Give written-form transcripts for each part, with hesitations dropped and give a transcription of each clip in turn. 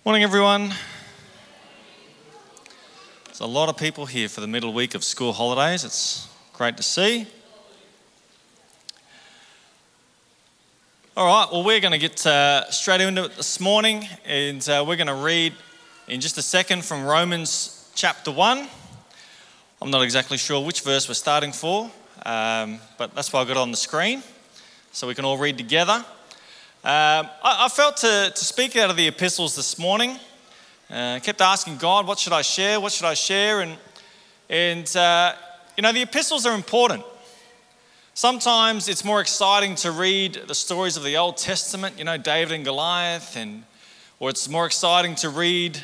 Morning, everyone. There's a lot of people here for the middle week of school holidays. It's great to see. All right, well, we're going to get straight into it this morning, and we're going to read in just a second from Romans chapter 1. I'm not exactly sure which verse we're starting for, but that's why I got it on the screen, so we can all read together. I felt to speak out of the epistles this morning. Kept asking God, what should I share? What should I share? And the epistles are important. Sometimes it's more exciting to read the stories of the Old Testament, David and Goliath, or it's more exciting to read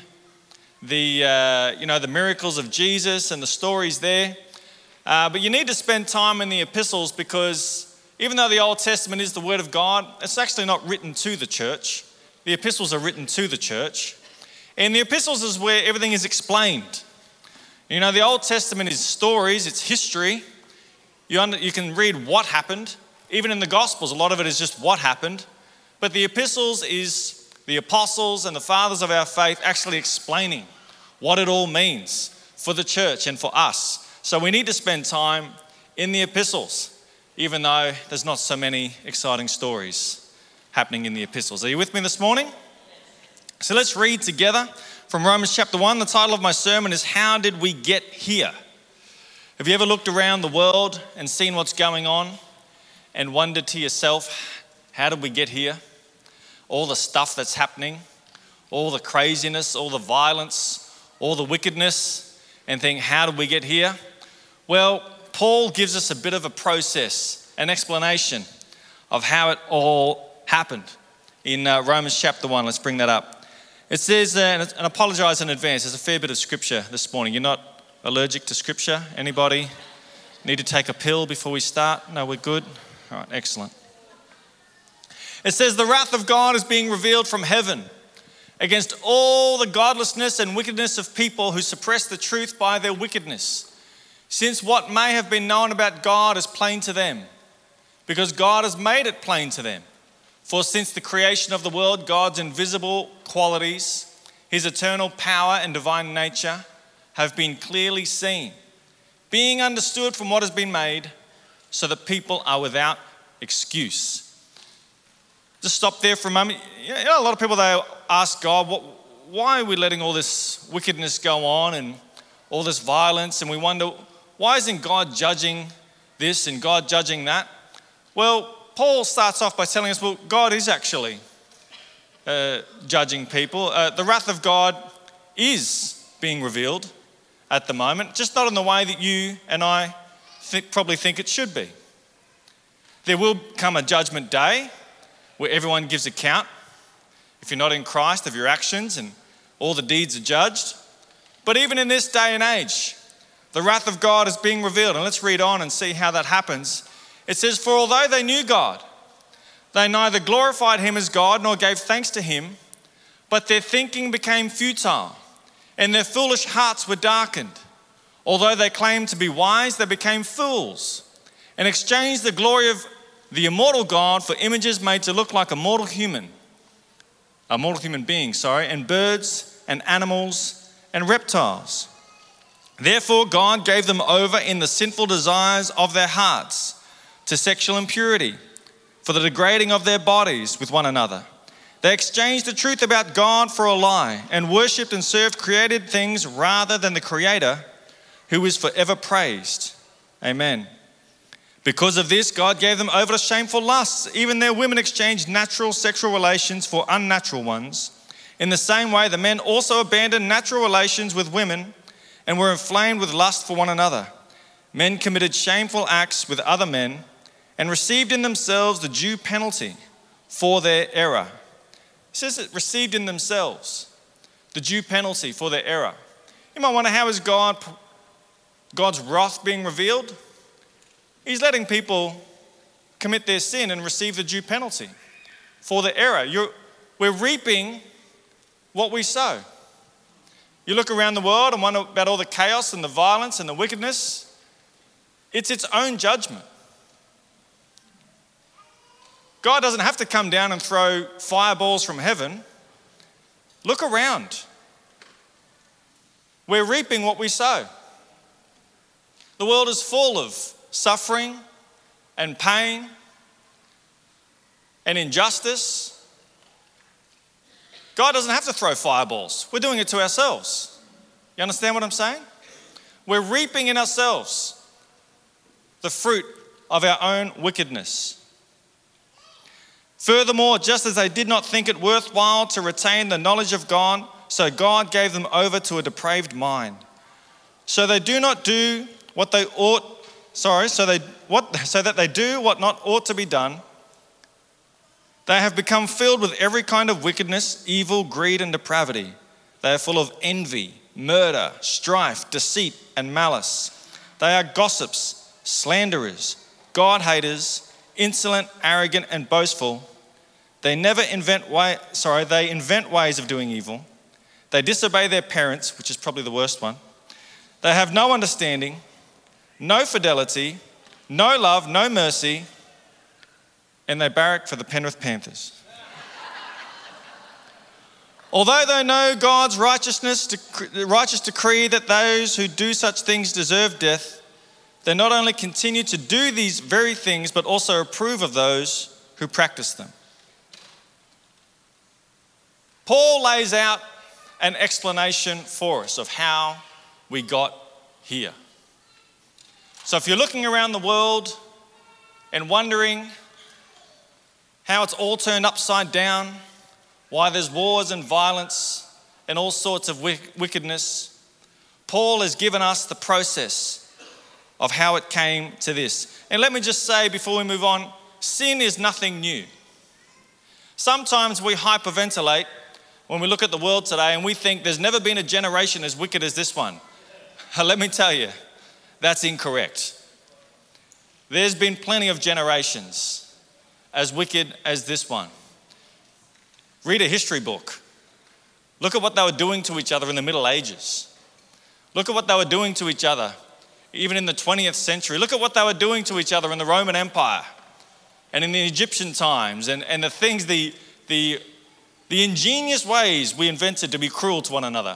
the miracles of Jesus and the stories there. But you need to spend time in the epistles because even though the Old Testament is the Word of God, it's actually not written to the church. The epistles are written to the church. And the epistles is where everything is explained. The Old Testament is stories, it's history. You can read what happened. Even in the Gospels, a lot of it is just what happened. But the epistles is the apostles and the fathers of our faith actually explaining what it all means for the church and for us. So we need to spend time in the epistles, even though there's not so many exciting stories happening in the epistles. Are you with me this morning? So let's read together from Romans chapter 1. The title of my sermon is How Did We Get Here? Have you ever looked around the world and seen what's going on and wondered to yourself, how did we get here? All the stuff that's happening, all the craziness, all the violence, all the wickedness, and think, how did we get here? Well, Paul gives us a bit of a process, an explanation of how it all happened in Romans chapter 1. Let's bring that up. It says, and I apologise in advance, there's a fair bit of scripture this morning. You're not allergic to scripture? Anybody need to take a pill before we start? No, we're good? All right, excellent. It says, the wrath of God is being revealed from heaven against all the godlessness and wickedness of people who suppress the truth by their wickedness. Since what may have been known about God is plain to them, because God has made it plain to them. For since the creation of the world, God's invisible qualities, his eternal power and divine nature have been clearly seen, being understood from what has been made, so that people are without excuse. Just stop there for a moment. A lot of people, they ask God, why are we letting all this wickedness go on and all this violence? And we wonder, why isn't God judging this and God judging that? Well, Paul starts off by telling us, God is actually judging people. The wrath of God is being revealed at the moment, just not in the way that you and I probably think it should be. There will come a judgment day where everyone gives account, if you're not in Christ, of your actions, and all the deeds are judged. But even in this day and age, the wrath of God is being revealed. And let's read on and see how that happens. It says, for although they knew God, they neither glorified him as God nor gave thanks to him, but their thinking became futile, and their foolish hearts were darkened. Although they claimed to be wise, they became fools, and exchanged the glory of the immortal God for images made to look like a mortal human being, and birds and animals and reptiles. Therefore, God gave them over in the sinful desires of their hearts to sexual impurity, for the degrading of their bodies with one another. They exchanged the truth about God for a lie and worshipped and served created things rather than the Creator, who is forever praised. Amen. Because of this, God gave them over to shameful lusts. Even their women exchanged natural sexual relations for unnatural ones. In the same way, the men also abandoned natural relations with women and were inflamed with lust for one another. Men committed shameful acts with other men and received in themselves the due penalty for their error. It says it received in themselves the due penalty for their error. You might wonder, how is God's wrath being revealed? He's letting people commit their sin and receive the due penalty for their error. We're reaping what we sow. You look around the world and wonder about all the chaos and the violence and the wickedness. It's its own judgment. God doesn't have to come down and throw fireballs from heaven. Look around. We're reaping what we sow. The world is full of suffering and pain and injustice. God doesn't have to throw fireballs. We're doing it to ourselves. You understand what I'm saying? We're reaping in ourselves the fruit of our own wickedness. Furthermore, just as they did not think it worthwhile to retain the knowledge of God, so God gave them over to a depraved mind. So they do not do what they ought, so that they do what not ought to be done. They have become filled with every kind of wickedness, evil, greed, and depravity. They are full of envy, murder, strife, deceit, and malice. They are gossips, slanderers, God-haters, insolent, arrogant, and boastful. They invent ways of doing evil. They disobey their parents, which is probably the worst one. They have no understanding, no fidelity, no love, no mercy, and they barrack for the Penrith Panthers. Although they know God's righteous decree that those who do such things deserve death, they not only continue to do these very things, but also approve of those who practice them. Paul lays out an explanation for us of how we got here. So if you're looking around the world and wondering how it's all turned upside down, why there's wars and violence and all sorts of wickedness, Paul has given us the process of how it came to this. And let me just say before we move on, sin is nothing new. Sometimes we hyperventilate when we look at the world today and we think there's never been a generation as wicked as this one. Let me tell you, that's incorrect. There's been plenty of generations as wicked as this one. Read a history book. Look at what they were doing to each other in the Middle Ages. Look at what they were doing to each other even in the 20th century. Look at what they were doing to each other in the Roman Empire and in the Egyptian times and the things, the ingenious ways we invented to be cruel to one another.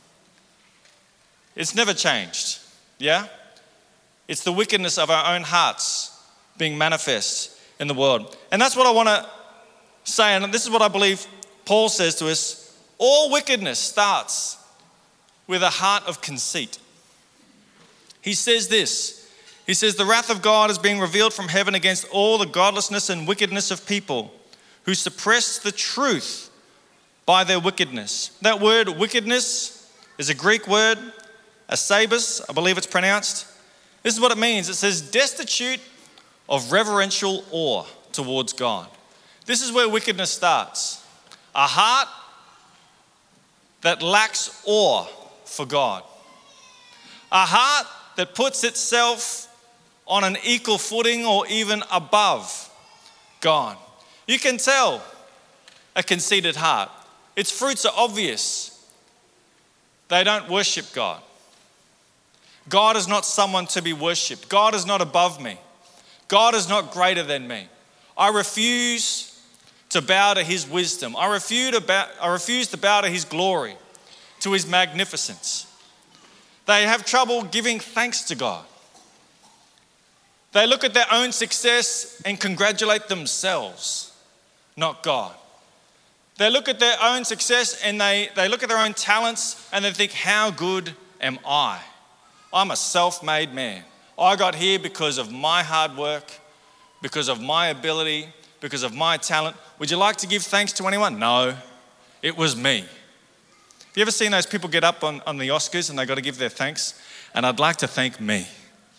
It's never changed, yeah? It's the wickedness of our own hearts being manifest in the world. And that's what I want to say, and this is what I believe Paul says to us. All wickedness starts with a heart of conceit. He says this. He says, the wrath of God is being revealed from heaven against all the godlessness and wickedness of people who suppress the truth by their wickedness. That word wickedness is a Greek word, asabas, I believe it's pronounced. This is what it means. It says destitute of reverential awe towards God. This is where wickedness starts. A heart that lacks awe for God. A heart that puts itself on an equal footing or even above God. You can tell a conceited heart. Its fruits are obvious. They don't worship God. God is not someone to be worshipped. God is not above me. God is not greater than me. I refuse to bow to his wisdom. I refuse to bow to his glory, to his magnificence. They have trouble giving thanks to God. They look at their own success and congratulate themselves, not God. They look at their own success and they look at their own talents and they think, how good am I? I'm a self-made man. I got here because of my hard work, because of my ability, because of my talent. Would you like to give thanks to anyone? No, it was me. Have you ever seen those people get up on the Oscars and they got to give their thanks? And I'd like to thank me.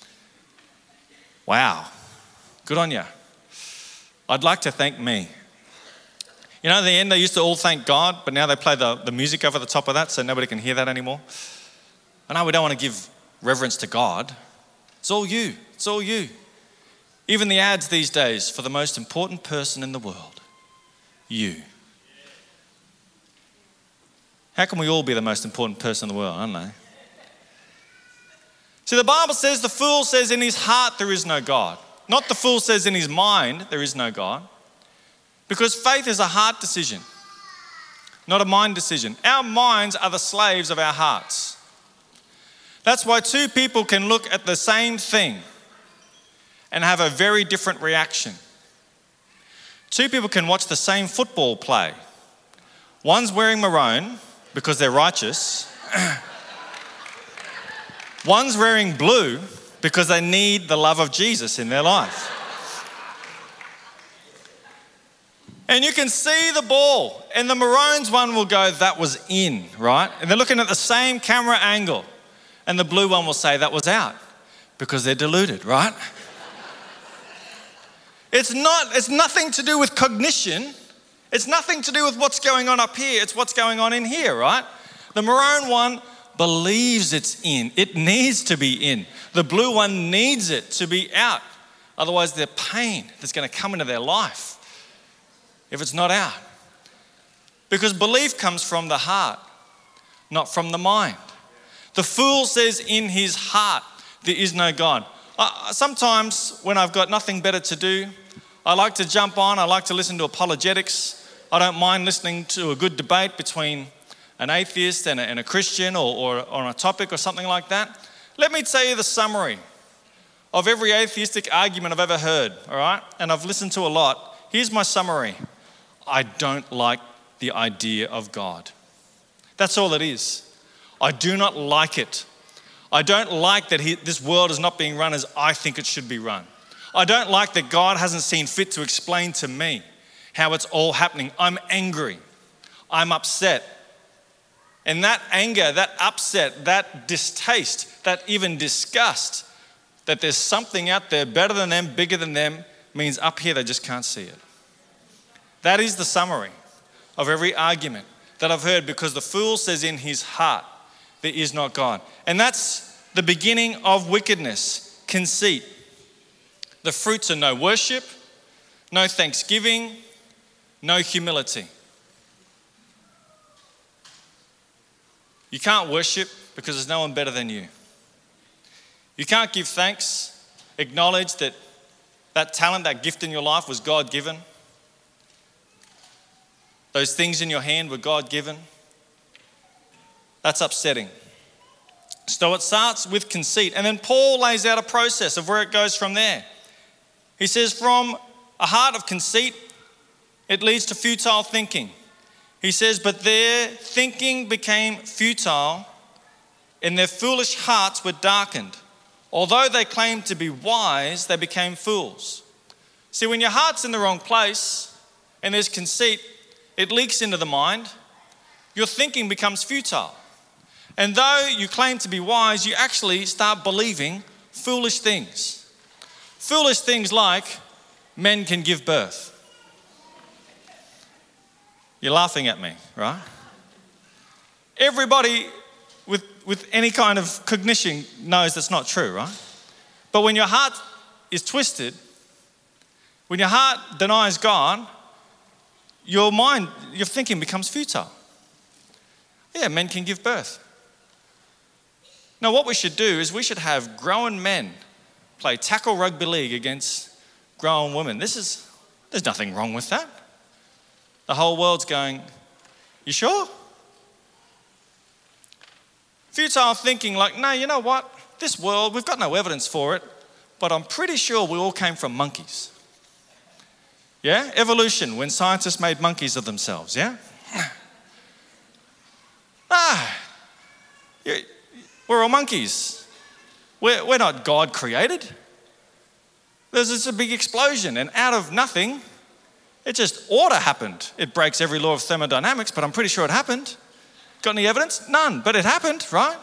Wow, good on you. I'd like to thank me. You know, in the end, they used to all thank God, but now they play the music over the top of that so nobody can hear that anymore. I know we don't want to give reverence to God. It's all you. It's all you. Even the ads these days for the most important person in the world. You. How can we all be the most important person in the world? I don't know. See, the Bible says the fool says in his heart there is no God. Not the fool says in his mind there is no God. Because faith is a heart decision. not a mind decision. Our minds are the slaves of our hearts. That's why two people can look at the same thing and have a very different reaction. Two people can watch the same football play. One's wearing maroon because they're righteous. One's wearing blue because they need the love of Jesus in their life. And you can see the ball, and the maroons one will go, that was in, right? And they're looking at the same camera angle, and the blue one will say that was out because they're deluded, right? It's nothing to do with cognition. It's nothing to do with what's going on up here. It's what's going on in here, right? The maroon one believes it's in. It needs to be in. The blue one needs it to be out. Otherwise, there's pain that's going to come into their life if it's not out. Because belief comes from the heart, not from the mind. The fool says in his heart, there is no God. Sometimes when I've got nothing better to do, I like to jump on, I like to listen to apologetics. I don't mind listening to a good debate between an atheist and a Christian or on a topic or something like that. Let me tell you the summary of every atheistic argument I've ever heard, all right? And I've listened to a lot. Here's my summary. I don't like the idea of God. That's all it is. I do not like it. I don't like that this world is not being run as I think it should be run. I don't like that God hasn't seen fit to explain to me how it's all happening. I'm angry. I'm upset. And that anger, that upset, that distaste, that even disgust that there's something out there better than them, bigger than them, means up here they just can't see it. That is the summary of every argument that I've heard, because the fool says in his heart, there is not God. And that's the beginning of wickedness, conceit. The fruits are no worship, no thanksgiving, no humility. You can't worship because there's no one better than you. You can't give thanks, acknowledge that talent, that gift in your life was God-given. Those things in your hand were God-given. That's upsetting. So it starts with conceit. And then Paul lays out a process of where it goes from there. He says from a heart of conceit, it leads to futile thinking. He says, but their thinking became futile and their foolish hearts were darkened. Although they claimed to be wise, they became fools. See, when your heart's in the wrong place and there's conceit, it leaks into the mind. Your thinking becomes futile. And though you claim to be wise, you actually start believing foolish things. Foolish things like men can give birth. You're laughing at me, right? Everybody with any kind of cognition knows that's not true, right? But when your heart is twisted, when your heart denies God, your mind, your thinking becomes futile. Yeah, men can give birth. Now, what we should do is we should have grown men play tackle rugby league against grown women. There's nothing wrong with that. The whole world's going, you sure? Futile thinking like, no, you know what? This world, we've got no evidence for it, but I'm pretty sure we all came from monkeys. Yeah? Evolution, when scientists made monkeys of themselves, yeah? We're all monkeys. We're not God created. There's just a big explosion, and out of nothing, it just order happened. It breaks every law of thermodynamics, but I'm pretty sure it happened. Got any evidence? None, but it happened, right?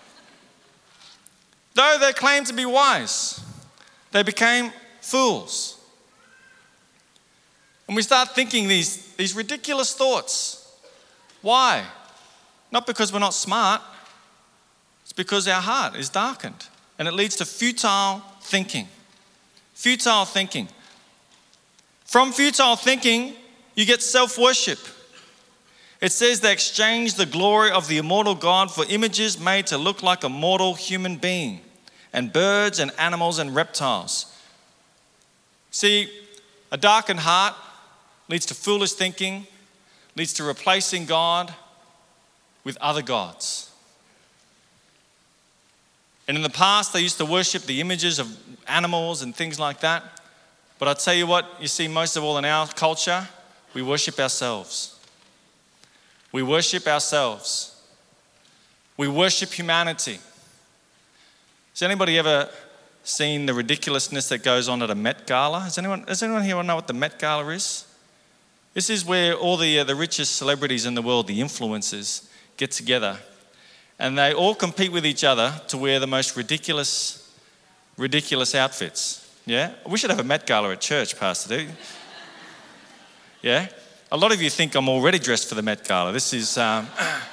Though they claimed to be wise, they became fools. And we start thinking these ridiculous thoughts. Why? Not because we're not smart. It's because our heart is darkened. And it leads to futile thinking. Futile thinking. From futile thinking, you get self-worship. It says they exchanged the glory of the immortal God for images made to look like a mortal human being, and birds and animals and reptiles. See, a darkened heart leads to foolish thinking, leads to replacing God with other gods. And in the past, they used to worship the images of animals and things like that. But I tell you what, you see most of all in our culture, we worship ourselves. We worship ourselves. We worship humanity. Has anybody ever seen the ridiculousness that goes on at a Met Gala? Does anyone here know what the Met Gala is? This is where all the richest celebrities in the world, the influencers, get together. And they all compete with each other to wear the most ridiculous outfits. Yeah? We should have a Met Gala at church, Pastor D. Yeah? A lot of you think I'm already dressed for the Met Gala. This is, But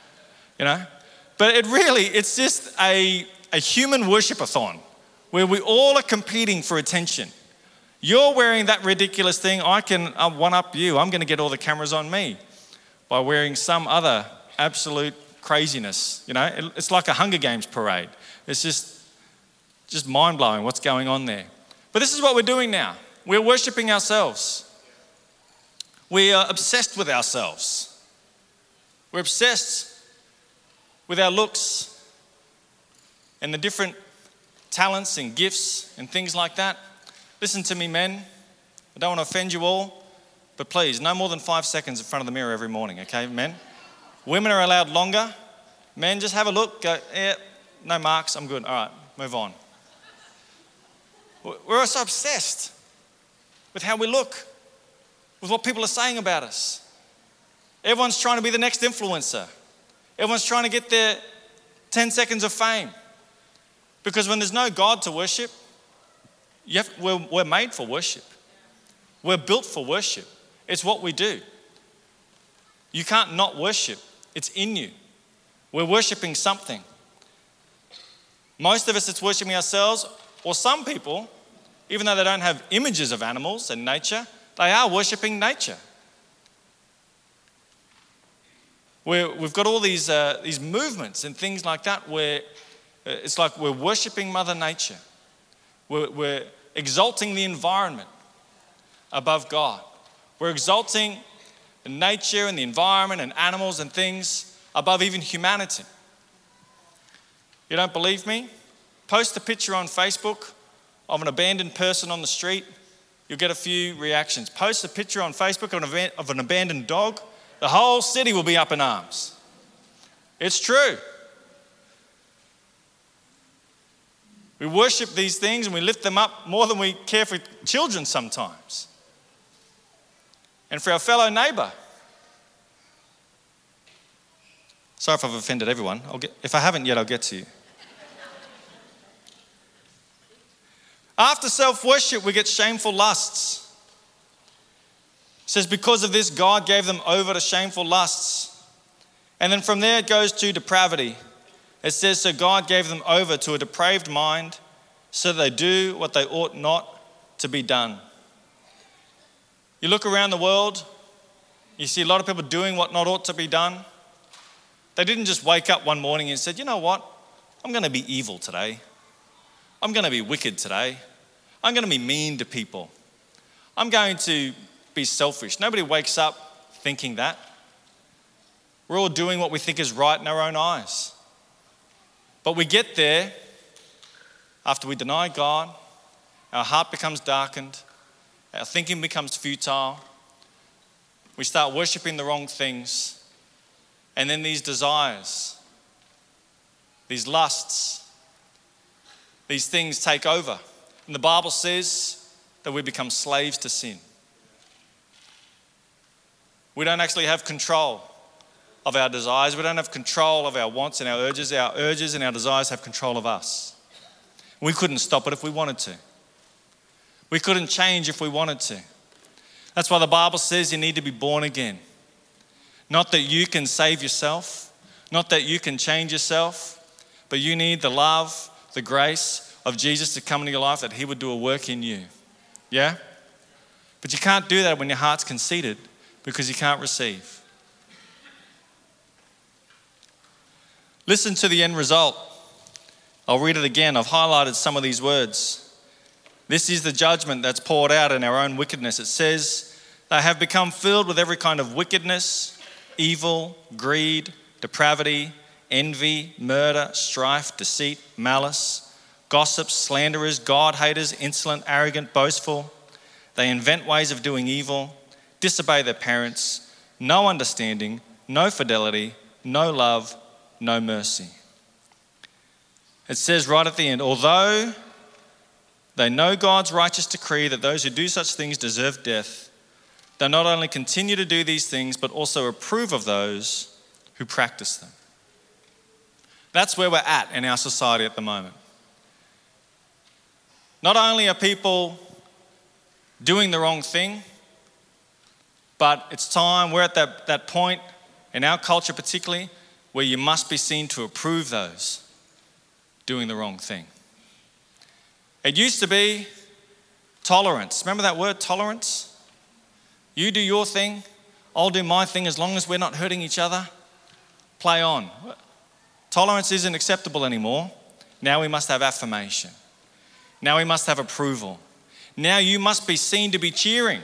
it's just a human worship-a-thon where we all are competing for attention. You're wearing that ridiculous thing. I'll one-up you. I'm going to get all the cameras on me by wearing some other absolute craziness. It's like a Hunger Games parade. It's just mind-blowing what's going on there. But this is what we're doing now. We're worshiping ourselves. We are obsessed with ourselves. We're obsessed with our looks and the different talents and gifts and things like that. Listen to me, men. I don't want to offend you all, but please, no more than 5 seconds in front of the mirror every morning, okay, men? Women are allowed longer. Men, just have a look. Go, no marks, I'm good. All right, move on. We're so obsessed with how we look, with what people are saying about us. Everyone's trying to be the next influencer. Everyone's trying to get their 10 seconds of fame. Because when there's no God to worship, we're made for worship. We're built for worship. It's what we do. You can't not worship. It's in you. We're worshiping something. Most of us, it's worshiping ourselves, or some people, even though they don't have images of animals and nature, they are worshiping nature. We've got all these movements and things like that where it's like we're worshiping Mother Nature. We're exalting the environment above God. We're exalting nature and the environment and animals and things above even humanity. You don't believe me? Post a picture on Facebook of an abandoned person on the street. You'll get a few reactions. Post a picture on Facebook of an abandoned dog. The whole city will be up in arms. It's true. We worship these things and we lift them up more than we care for children sometimes. And for our fellow neighbour. Sorry if I've offended everyone. If I haven't yet, I'll get to you. After self-worship, we get shameful lusts. It says, because of this, God gave them over to shameful lusts. And then from there, it goes to depravity. It says, so God gave them over to a depraved mind so that they do what they ought not to be done. You look around the world, you see a lot of people doing what not ought to be done. They didn't just wake up one morning and said, you know what? I'm going to be evil today. I'm going to be wicked today. I'm going to be mean to people. I'm going to be selfish. Nobody wakes up thinking that. We're all doing what we think is right in our own eyes. But we get there after we deny God, our heart becomes darkened, our thinking becomes futile, we start worshipping the wrong things, and then these desires, these lusts, these things take over. And the Bible says that we become slaves to sin. We don't actually have control of our desires. We don't have control of our wants and our urges. Our urges and our desires have control of us. We couldn't stop it if we wanted to. We couldn't change if we wanted to. That's why the Bible says you need to be born again. Not that you can save yourself, not that you can change yourself, but you need the love, the grace of Jesus to come into your life, that he would do a work in you. Yeah? But you can't do that when your heart's conceited because you can't receive. Listen to the end result. I'll read it again. I've highlighted some of these words. This is the judgment that's poured out in our own wickedness. It says They have become filled with every kind of wickedness, evil, greed, depravity, envy, murder, strife, deceit, malice, gossips, slanderers, God-haters, insolent, arrogant, boastful. They invent ways of doing evil, disobey their parents, no understanding, no fidelity, no love, no mercy. It says right at the end, although they know God's righteous decree that those who do such things deserve death, they not only continue to do these things, but also approve of those who practice them. That's where we're at in our society at the moment. Not only are people doing the wrong thing, but it's time, we're at that point in our culture particularly, where you must be seen to approve those doing the wrong thing. It used to be tolerance. Remember that word, tolerance? You do your thing, I'll do my thing as long as we're not hurting each other. Play on. Tolerance isn't acceptable anymore. Now we must have affirmation. Now we must have approval. Now you must be seen to be cheering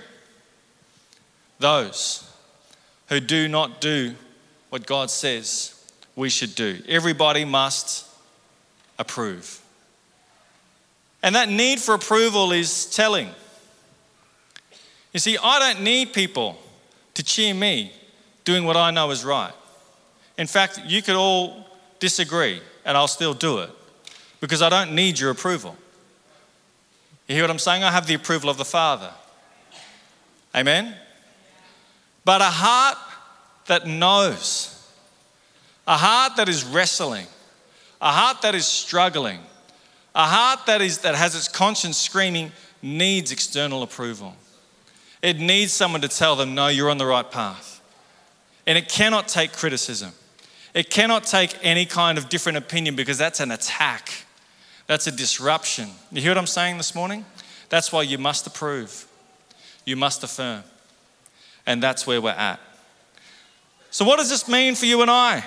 those who do not do what God says we should do. Everybody must approve. And that need for approval is telling. You see, I don't need people to cheer me doing what I know is right. In fact, you could all disagree and I'll still do it because I don't need your approval. You hear what I'm saying? I have the approval of the Father. Amen? But a heart that knows, a heart that is wrestling, a heart that is struggling, a heart that has its conscience screaming needs external approval. It needs someone to tell them, no, you're on the right path. And it cannot take criticism. It cannot take any kind of different opinion because that's an attack. That's a disruption. You hear what I'm saying this morning? That's why you must approve. You must affirm. And that's where we're at. So what does this mean for you and I?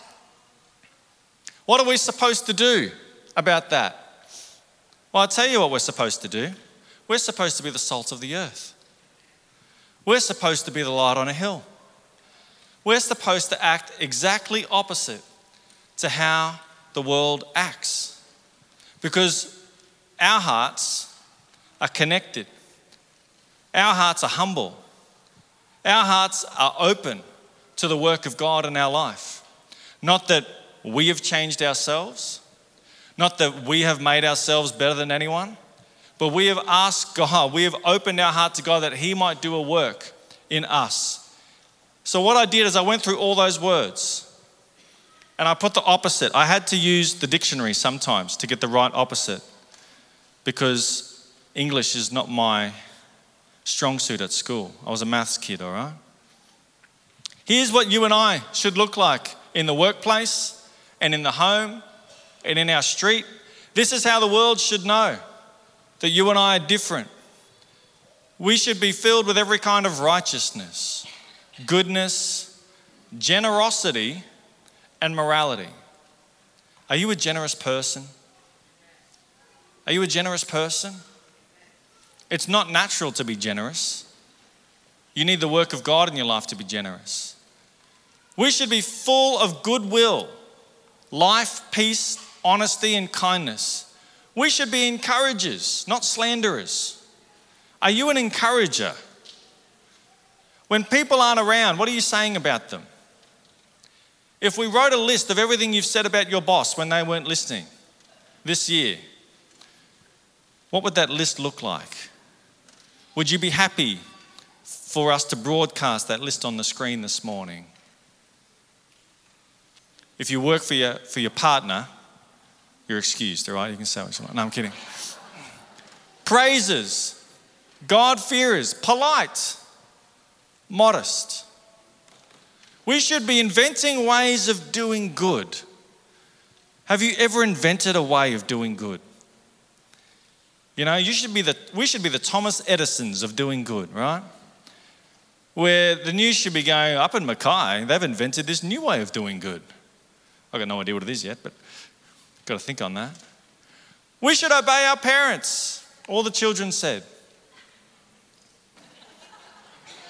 What are we supposed to do about that? Well, I'll tell you what we're supposed to do. We're supposed to be the salt of the earth. We're supposed to be the light on a hill. We're supposed to act exactly opposite to how the world acts. Because our hearts are connected. Our hearts are humble. Our hearts are open to the work of God in our life. Not that we have changed ourselves, not that we have made ourselves better than anyone, but we have asked God, we have opened our heart to God that He might do a work in us. So what I did is I went through all those words and I put the opposite. I had to use the dictionary sometimes to get the right opposite because English is not my strong suit at school. I was a maths kid, all right? Here's what you and I should look like in the workplace and in the home and in our street. This is how the world should know that you and I are different. We should be filled with every kind of righteousness, goodness, generosity, and morality. Are you a generous person? Are you a generous person? It's not natural to be generous. You need the work of God in your life to be generous. We should be full of goodwill, life, peace, honesty, and kindness. We should be encouragers, not slanderers. Are you an encourager? When people aren't around, what are you saying about them? If we wrote a list of everything you've said about your boss when they weren't listening this year, what would that list look like? Would you be happy for us to broadcast that list on the screen this morning? If you work for your partner, you're excused, all right? You can say what you want. No, I'm kidding. Praises, God-fearers, polite, modest. We should be inventing ways of doing good. Have you ever invented a way of doing good? You know, we should be the Thomas Edisons of doing good, right? Where the news should be going, up in Mackay, they've invented this new way of doing good. I've got no idea what it is yet, but got to think on that. We should obey our parents, all the children said.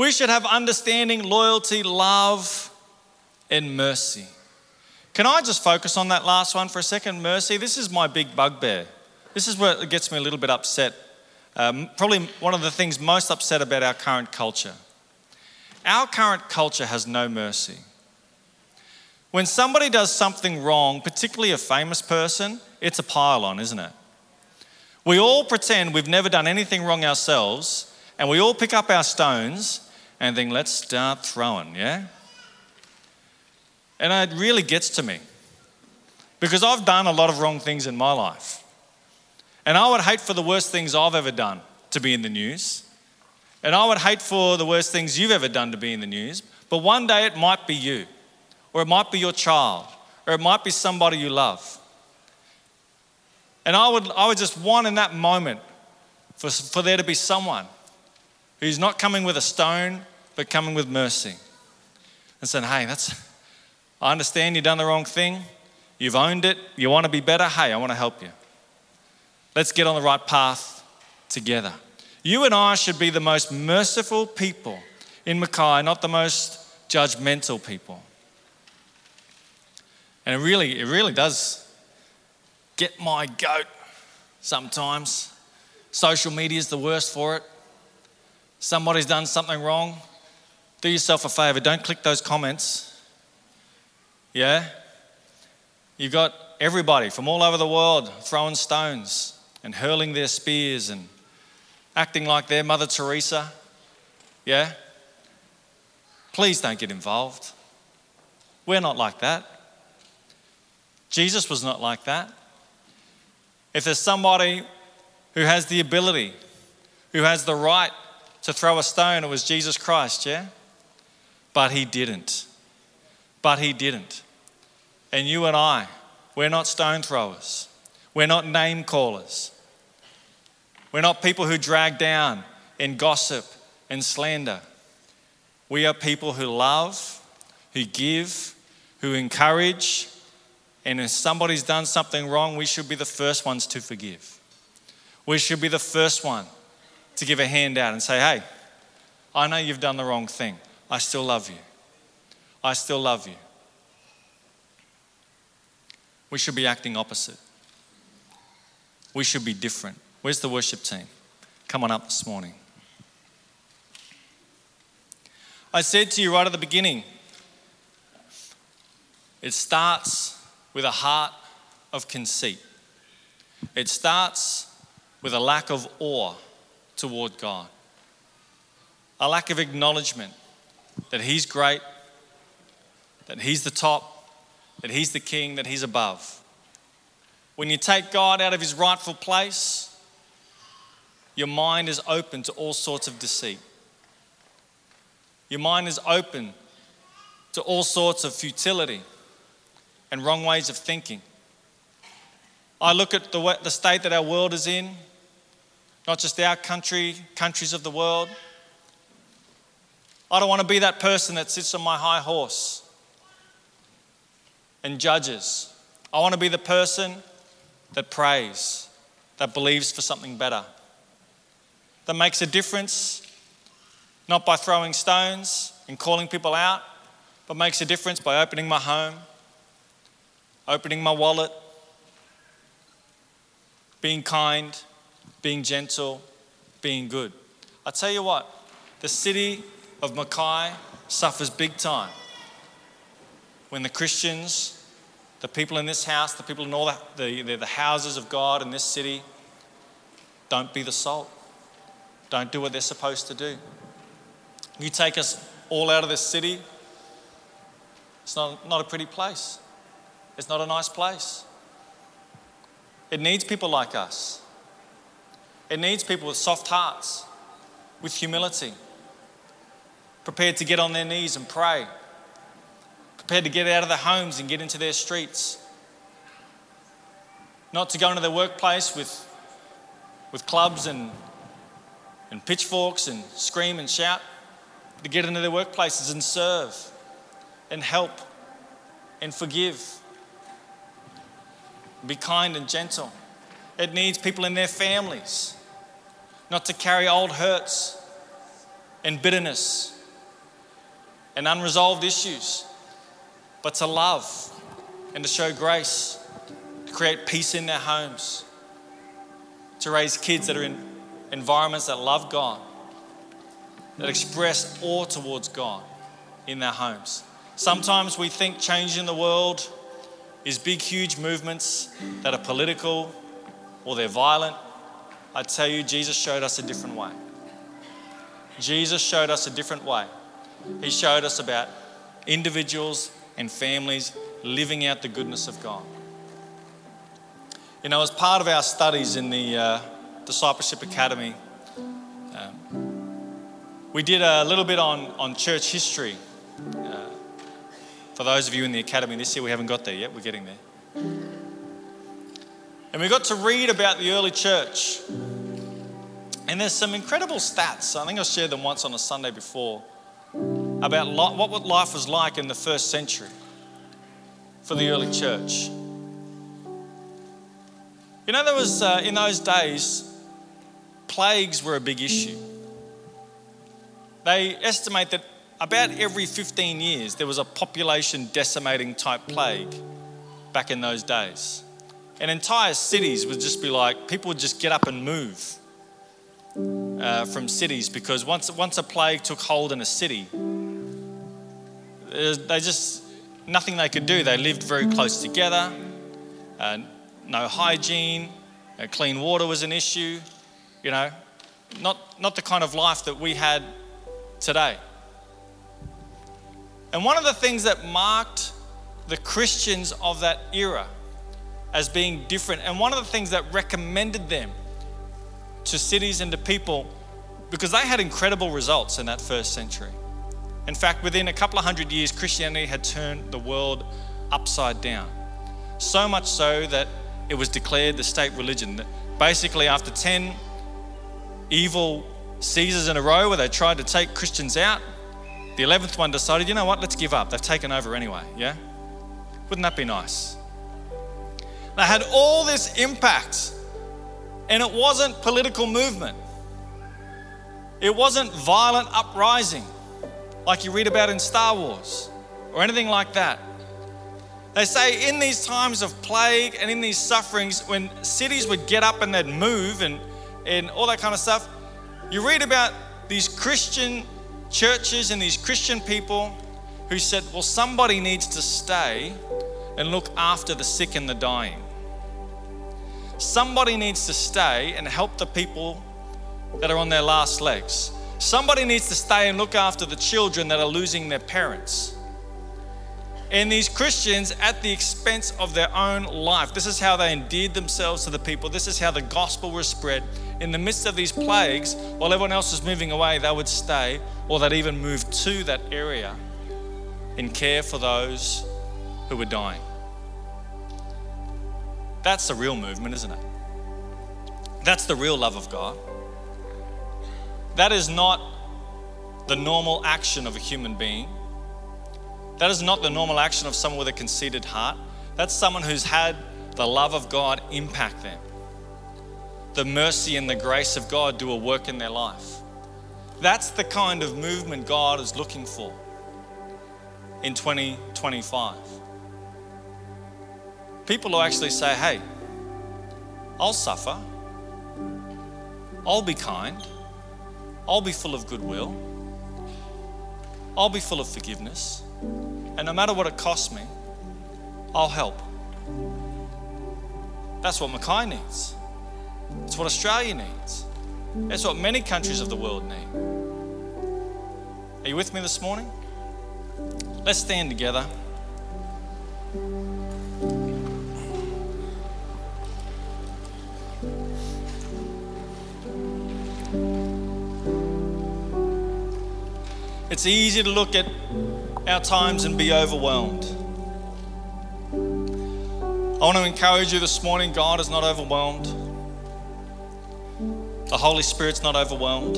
We should have understanding, loyalty, love, and mercy. Can I just focus on that last one for a second? Mercy. This is my big bugbear. This is where it gets me a little bit upset. Probably one of the things most upset about our current culture. Our current culture has no mercy. When somebody does something wrong, particularly a famous person, it's a pile-on, isn't it? We all pretend we've never done anything wrong ourselves, and we all pick up our stones and think, let's start throwing, yeah? And it really gets to me because I've done a lot of wrong things in my life. And I would hate for the worst things I've ever done to be in the news. And I would hate for the worst things you've ever done to be in the news. But one day it might be you, or it might be your child, or it might be somebody you love. And I would just want in that moment for there to be someone who's not coming with a stone, but coming with mercy. And saying, hey, I understand you've done the wrong thing. You've owned it. You want to be better. Hey, I want to help you. Let's get on the right path together. You and I should be the most merciful people in Mackay, not the most judgmental people. And it really does get my goat sometimes. Social media is the worst for it. Somebody's done something wrong. Do yourself a favor, don't click those comments. Yeah? You've got everybody from all over the world throwing stones and hurling their spears and acting like they're Mother Teresa. Yeah? Please don't get involved. We're not like that. Jesus was not like that. If there's somebody who has the ability, who has the right to throw a stone, it was Jesus Christ, yeah? But he didn't. And you and I, we're not stone throwers. We're not name callers. We're not people who drag down and gossip and slander. We are people who love, who give, who encourage, and if somebody's done something wrong, we should be the first ones to forgive. We should be the first one to give a hand out and say, hey, I know you've done the wrong thing. I still love you. I still love you. We should be acting opposite. We should be different. Where's the worship team? Come on up this morning. I said to you right at the beginning, it starts with a heart of conceit. It starts with a lack of awe toward God. A lack of acknowledgement that he's great, that he's the top, that he's the king, that he's above. When you take God out of his rightful place, your mind is open to all sorts of deceit. Your mind is open to all sorts of futility and wrong ways of thinking. I look at the state that our world is in, not just our country, countries of the world. I don't want to be that person that sits on my high horse and judges. I want to be the person that prays, that believes for something better, that makes a difference, not by throwing stones and calling people out, but makes a difference by opening my home, opening my wallet, being kind, being gentle, being good. I tell you what, the city of Mackay suffers big time when the Christians, the people in this house, the people in all the houses of God in this city don't be the salt, don't do what they're supposed to do. You take us all out of this city, it's not a pretty place. It's not a nice place. It needs people like us. It needs people with soft hearts, with humility, prepared to get on their knees and pray, prepared to get out of their homes and get into their streets, not to go into their workplace with clubs and pitchforks and scream and shout, but to get into their workplaces and serve and help and forgive. Be kind and gentle. It needs people in their families not to carry old hurts, and bitterness and unresolved issues, but to love and to show grace, to create peace in their homes, to raise kids that are in environments that love God, that express awe towards God in their homes. Sometimes we think changing the world is big, huge movements that are political or they're violent. I tell you, Jesus showed us a different way. Jesus showed us a different way. He showed us about individuals and families living out the goodness of God. You know, as part of our studies in the Discipleship Academy, we did a little bit on church history. For those of you in the academy this year, we haven't got there yet. We're getting there. And we got to read about the early church. And there's some incredible stats. I think I shared them once on a Sunday before about what life was like in the first century for the early church. You know, there was, in those days, plagues were a big issue. They estimate that about every 15 years there was a population decimating type plague back in those days. And entire cities would just be like, people would just get up and move from cities, because once a plague took hold in a city, nothing they could do. They lived very close together, no hygiene, clean water was an issue, you know, not the kind of life that we had today. And one of the things that marked the Christians of that era as being different, and one of the things that recommended them to cities and to people, because they had incredible results in that first century. In fact, within a couple of hundred years, Christianity had turned the world upside down. So much so that it was declared the state religion. Basically, after 10 evil Caesars in a row where they tried to take Christians out, the 11th one decided, you know what, let's give up. They've taken over anyway, yeah? Wouldn't that be nice? They had all this impact, and it wasn't political movement. It wasn't violent uprising like you read about in Star Wars or anything like that. They say in these times of plague and in these sufferings, when cities would get up and they'd move and all that kind of stuff, you read about these Christian churches and these Christian people who said, well, somebody needs to stay and look after the sick and the dying. Somebody needs to stay and help the people that are on their last legs. Somebody needs to stay and look after the children that are losing their parents. And these Christians, at the expense of their own life, this is how they endeared themselves to the people. This is how the gospel was spread. In the midst of these plagues, while everyone else was moving away, they would stay, or they'd even move to that area and care for those who were dying. That's the real movement, isn't it? That's the real love of God. That is not the normal action of a human being. That is not the normal action of someone with a conceited heart. That's someone who's had the love of God impact them. The mercy and the grace of God do a work in their life. That's the kind of movement God is looking for in 2025. People who actually say, hey, I'll suffer, I'll be kind, I'll be full of goodwill, I'll be full of forgiveness, and no matter what it costs me, I'll help. That's what Mackay needs. It's what Australia needs. That's what many countries of the world need. Are you with me this morning? Let's stand together. It's easy to look at our times and be overwhelmed. I want to encourage you this morning, God is not overwhelmed. The Holy Spirit's not overwhelmed.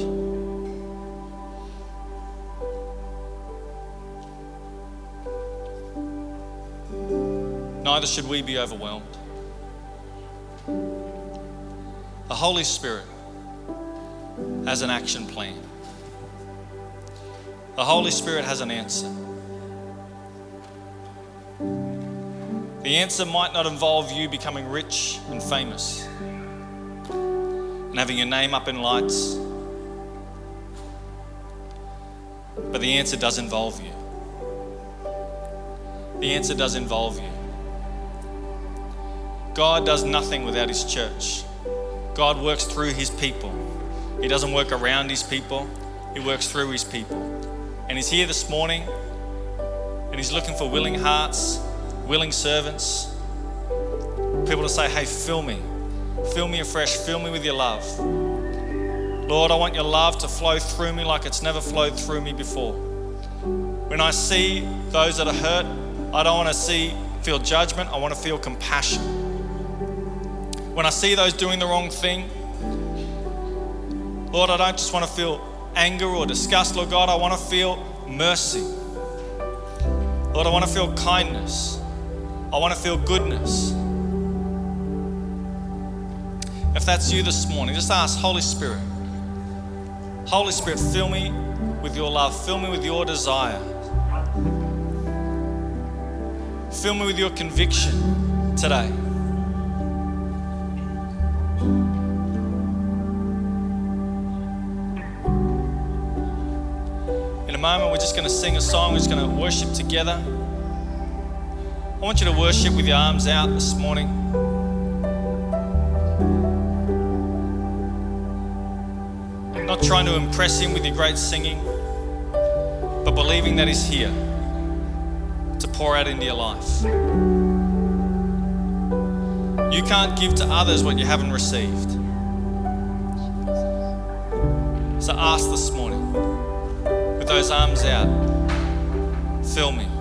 Neither should we be overwhelmed. The Holy Spirit has an action plan. The Holy Spirit has an answer. The answer might not involve you becoming rich and famous and having your name up in lights, but the answer does involve you. The answer does involve you. God does nothing without His church. God works through His people. He doesn't work around His people. He works through His people. And He's here this morning, and He's looking for willing hearts, willing servants, people to say, hey, fill me afresh, fill me with your love. Lord, I want your love to flow through me like it's never flowed through me before. When I see those that are hurt, I don't want to feel judgment, I want to feel compassion. When I see those doing the wrong thing, Lord, I don't just want to feel anger or disgust, Lord God, I want to feel mercy. Lord, I want to feel kindness. I want to feel goodness. If that's you this morning, just ask, Holy Spirit, fill me with your love, fill me with your desire. Fill me with your conviction today. In a moment, we're just going to sing a song. We're just going to worship together. I want you to worship with your arms out this morning. Not trying to impress Him with your great singing, but believing that He's here to pour out into your life. You can't give to others what you haven't received. So ask this morning, with those arms out, fill me.